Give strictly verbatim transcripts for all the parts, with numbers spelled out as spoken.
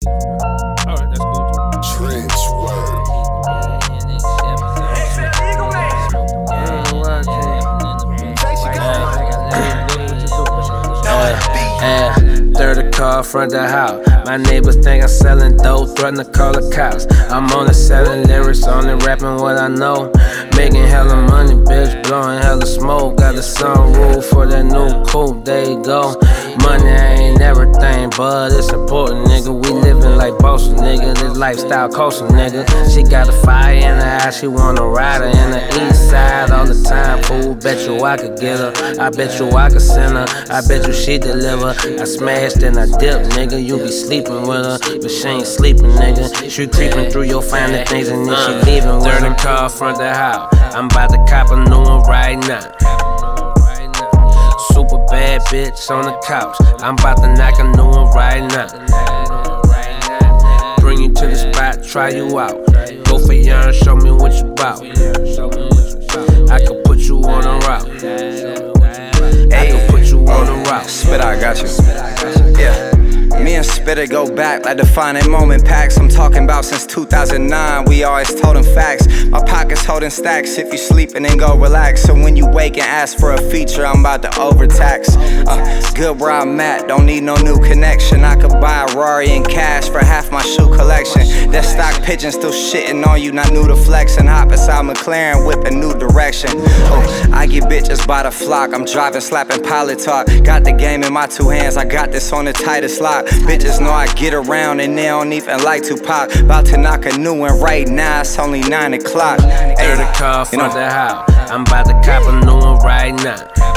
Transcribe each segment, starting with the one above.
Alright, that's cool too. Trench work. Third the car, front the house. My neighbors think I'm selling dope, threaten to call the cops. I'm on the selling lyrics, on the rapping what I know. Making hella money, bitch, blowing hella smoke. Got a sunroof for that new coupe, there you go. Money ain't everything, but it's important, nigga. We living like bosses, nigga. This lifestyle coasting, nigga. She got a fire in her eye, she wanna ride her in the east side all the time, fool. Bet you I could get her, I bet you I could send her, I bet you she deliver. I smashed and I dipped, nigga. You be sleeping with her, but she ain't sleeping, nigga. She creeping through your family things and then she leaving with her. Third car, front the house. I'm about to cop a new one right now. Super bad bitch on the couch. I'm about to knock a new one right now. Bring you to the spot, try you out. Go for yarn, show me what you bout. I could put you on a route. I could put you on a route. Spit, I got you. Yeah. Me and Spitter go back like defining moment packs. I'm talking about since two thousand nine, we always told them facts. My pockets holding stacks, if you sleeping then go relax. So when you wake and ask for a feature, I'm about to overtax. uh, Good where I'm at, don't need no new connection. I could buy a Rari in cash for half my shoe collection. That stock pigeon still shitting on you, not new to flex. And hop inside McLaren, whip a new direction. Oh, I get bitches by the flock, I'm driving, slapping pilot talk. Got the game in my two hands, I got this on the tightest lock. Bitches know I get around and they don't even like to pop. About to knock a new one right now, it's only nine o'clock. Third the car, front the house. I'm about to cop a new one right now.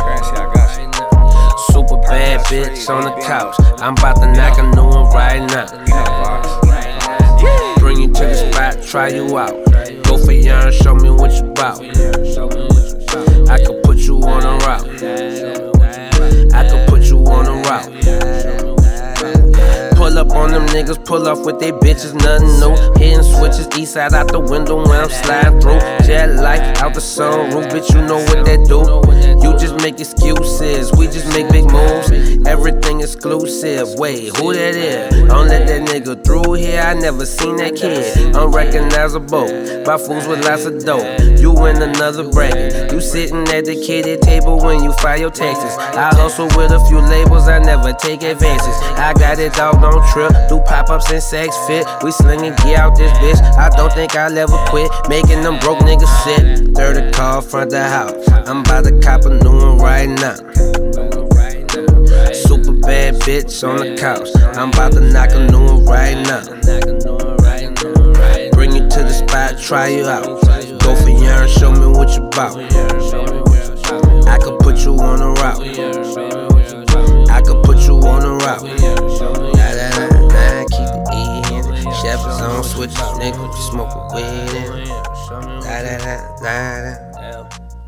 Super bad bitch on the couch. I'm about to knock a new one right now. Bring you to the spot, try you out. Go for yarn, show me what you bout. I could put you on a route. I could put you on a route. Pull up on them niggas, pull off with they bitches, nothing new. Hitting switches, east side out the window when I'm sliding through. Jet light out the sunroof, bitch, you know what that do. You just make excuses, we just make big moves. Everything exclusive, wait, who that is? Don't let that nigga through here, I never seen that kid. Unrecognizable, by fools with lots of dope. You in another bracket, you sitting at the kiddie table when you file your taxes. I hustle with a few labels, I never take advances. I got it all on trip, do pop-ups and sex fit. We slinging gear out this bitch, I don't think I'll ever quit. Making them broke niggas sit. Third the car, front the house. I'm about to cop a new one right now. Super bad bitch on the couch. I'm about to knock a new one right now. Bring you to the spot, try you out. Go for yarn, show me what you bout. I could put you on a route. I could put you on a route. Keep the E in it. Shepherds on switches, nigga. Smoke a weed in it. Da da da da da.